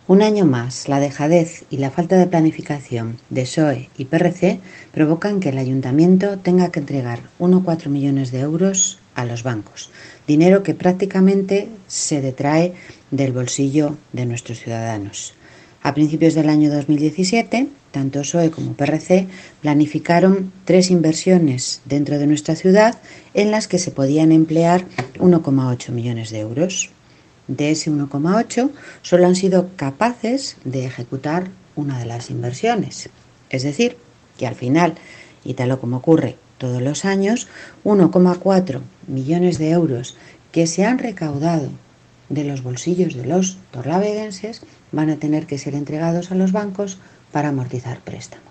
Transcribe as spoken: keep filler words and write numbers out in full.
Un año más, la dejadez y la falta de planificación de P S O E y P R C provocan que el Ayuntamiento tenga que entregar uno coma cuatro millones de euros a los bancos, dinero que prácticamente se detrae del bolsillo de nuestros ciudadanos. A principios del año dos mil diecisiete, tanto P S O E como P R C planificaron tres inversiones dentro de nuestra ciudad en las que se podían emplear uno coma ocho millones de euros. De ese uno coma ocho solo han sido capaces de ejecutar una de las inversiones. Es decir, que al final, y tal como ocurre todos los años, uno coma cuatro millones de euros que se han recaudado de los bolsillos de los torlaveguenses van a tener que ser entregados a los bancos para amortizar préstamos.